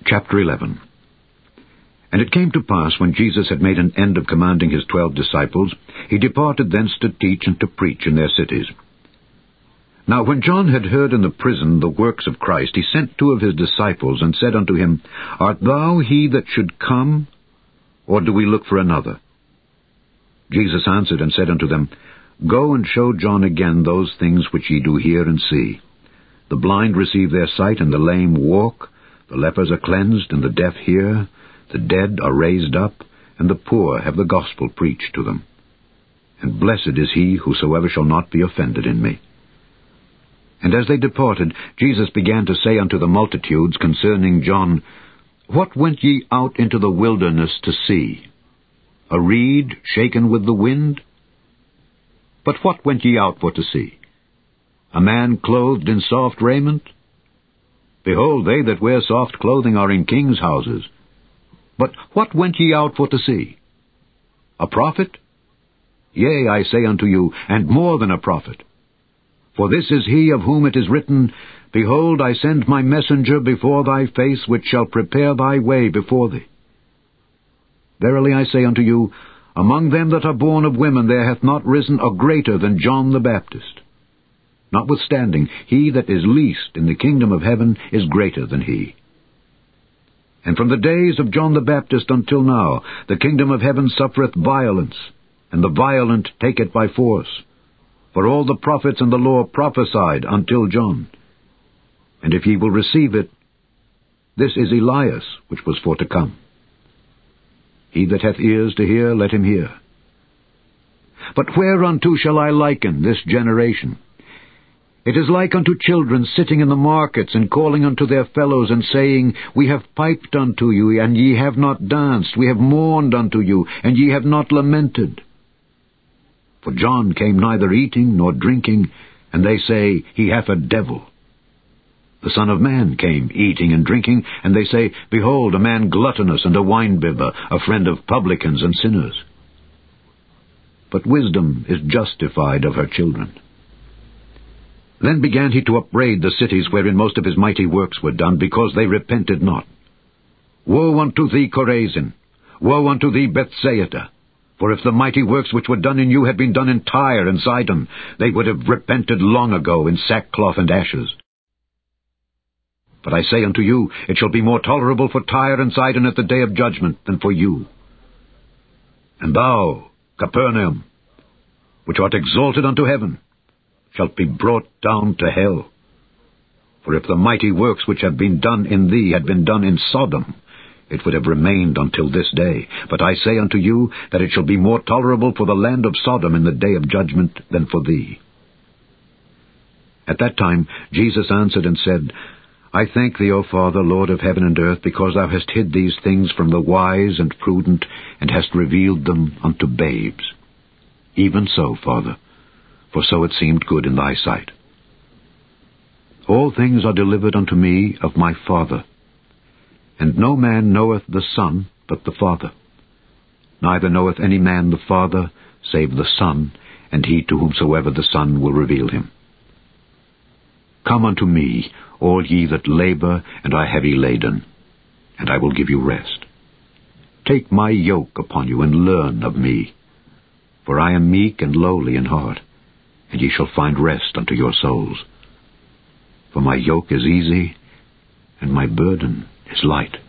Chapter 11. And it came to pass, when Jesus had made an end of commanding his 12 disciples, he departed thence to teach and to preach in their cities. Now when John had heard in the prison the works of Christ, he sent 2 of his disciples, and said unto him, Art thou he that should come, or do we look for another? Jesus answered and said unto them, Go and show John again those things which ye do hear and see. The blind receive their sight, and the lame walk, the lepers are cleansed, and the deaf hear, the dead are raised up, and the poor have the gospel preached to them. And blessed is he whosoever shall not be offended in me. And as they departed, Jesus began to say unto the multitudes concerning John, What went ye out into the wilderness to see? A reed shaken with the wind? But what went ye out for to see? A man clothed in soft raiment? Behold, they that wear soft clothing are in kings' houses. But what went ye out for to see? A prophet? Yea, I say unto you, and more than a prophet. For this is he of whom it is written, Behold, I send my messenger before thy face, which shall prepare thy way before thee. Verily I say unto you, among them that are born of women there hath not risen a greater than John the Baptist. Notwithstanding, he that is least in the kingdom of heaven is greater than he. And from the days of John the Baptist until now, the kingdom of heaven suffereth violence, and the violent take it by force. For all the prophets and the law prophesied until John. And if ye will receive it, this is Elias, which was for to come. He that hath ears to hear, let him hear. But whereunto shall I liken this generation? It is like unto children sitting in the markets, and calling unto their fellows, and saying, We have piped unto you, and ye have not danced. We have mourned unto you, and ye have not lamented. For John came neither eating nor drinking, and they say, He hath a devil. The Son of Man came eating and drinking, and they say, Behold, a man gluttonous and a winebibber, a friend of publicans and sinners. But wisdom is justified of her children. Then began he to upbraid the cities wherein most of his mighty works were done, because they repented not. Woe unto thee, Chorazin! Woe unto thee, Bethsaida! For if the mighty works which were done in you had been done in Tyre and Sidon, they would have repented long ago in sackcloth and ashes. But I say unto you, it shall be more tolerable for Tyre and Sidon at the day of judgment than for you. And thou, Capernaum, which art exalted unto heaven, shalt be brought down to hell. For if the mighty works which have been done in thee had been done in Sodom, it would have remained until this day. But I say unto you, that it shall be more tolerable for the land of Sodom in the day of judgment than for thee. At that time Jesus answered and said, I thank thee, O Father, Lord of heaven and earth, because thou hast hid these things from the wise and prudent, and hast revealed them unto babes. Even so, Father, for so it seemed good in thy sight. All things are delivered unto me of my Father. And no man knoweth the Son but the Father. Neither knoweth any man the Father save the Son, and he to whomsoever the Son will reveal him. Come unto me, all ye that labor and are heavy laden, and I will give you rest. Take my yoke upon you, and learn of me. For I am meek and lowly in heart, and ye shall find rest unto your souls. For my yoke is easy, and my burden is light.